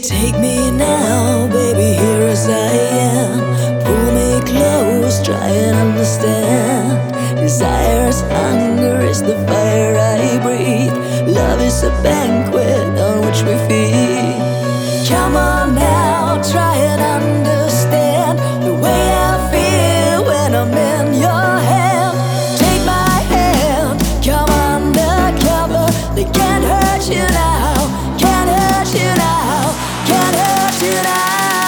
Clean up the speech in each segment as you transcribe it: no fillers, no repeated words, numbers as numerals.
Take me now, baby, here as I am. Pull me close, try and understand. Desire is hunger, is the fire I breathe. Love is a banquet on which we feed. Come on now, try and understand the way I feel when I'm in your hand. Take my hand, come undercover. They can't hurt you now, can't hurt you now, can't hurt you now.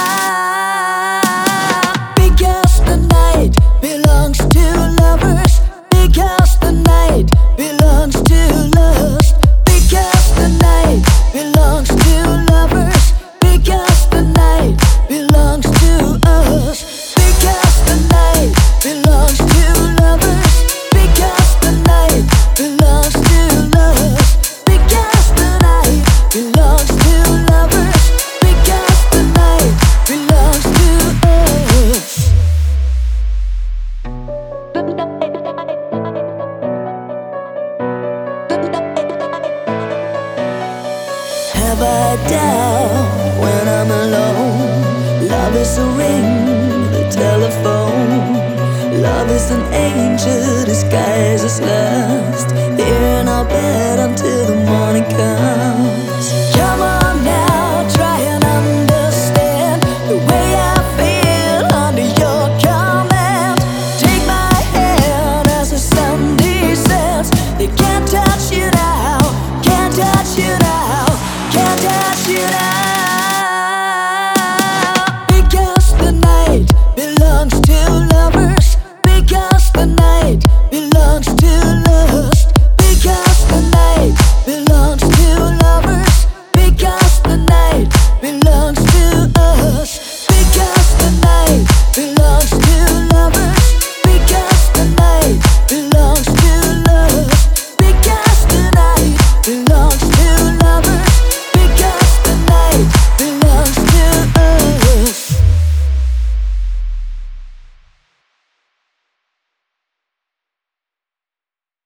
Because the night belongs to lovers. Because the night belongs to lust. Because the night belongs to lovers. Because the night belongs to us. Because the night belongs to lovers. Because the night belongs to lust. Because the night belongs to lovers. Because the night belongs to us. Have I doubt when I'm alone? Love is a ring, the telephone. Love is an angel disguised as lust. Here in our bed until the morning comes.